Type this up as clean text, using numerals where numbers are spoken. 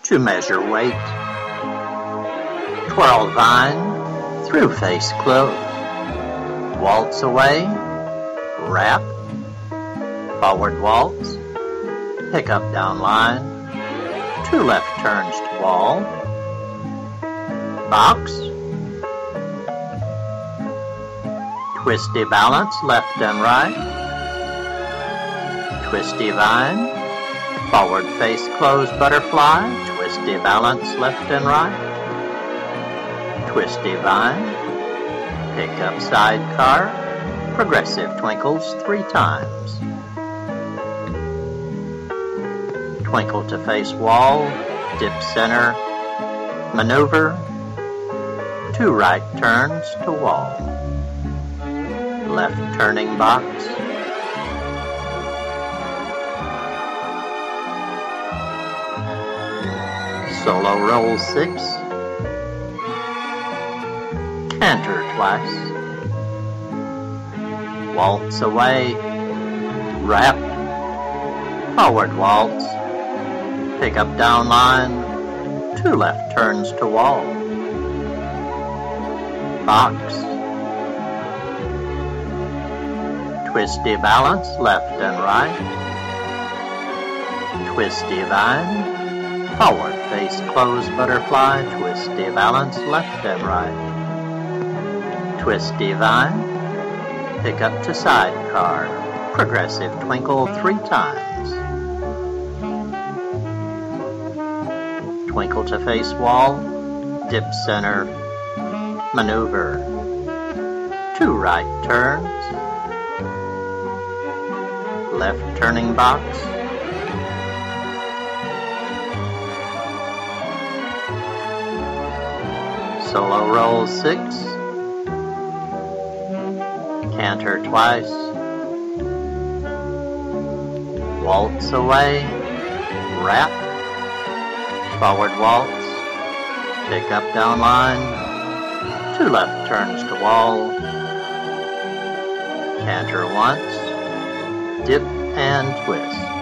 to measure weight. Twirl vine, through face close. Waltz away, wrap, forward waltz, pick up down line, 2 left turns to wall, box, twisty balance left and right, twisty vine, forward face close butterfly, twisty balance left and right, twisty vine, pick up sidecar, progressive twinkles 3 times. Twinkle to face wall, dip center, maneuver, 2 right turns to wall. Left turning box, solo roll 6, canter twice, waltz away, wrap, forward waltz, pick up down line, 2 left turns to wall, box, twisty balance left and right, twisty vine, forward face close butterfly, twisty balance left and right, twisty vine, pick up to sidecar, progressive twinkle 3 times. Twinkle to face wall, dip center, maneuver, 2 right turns, left turning box, solo roll 6, canter twice, waltz away, wrap, forward waltz, pick up down line, 2 left turns to wall, canter once, dip and twist.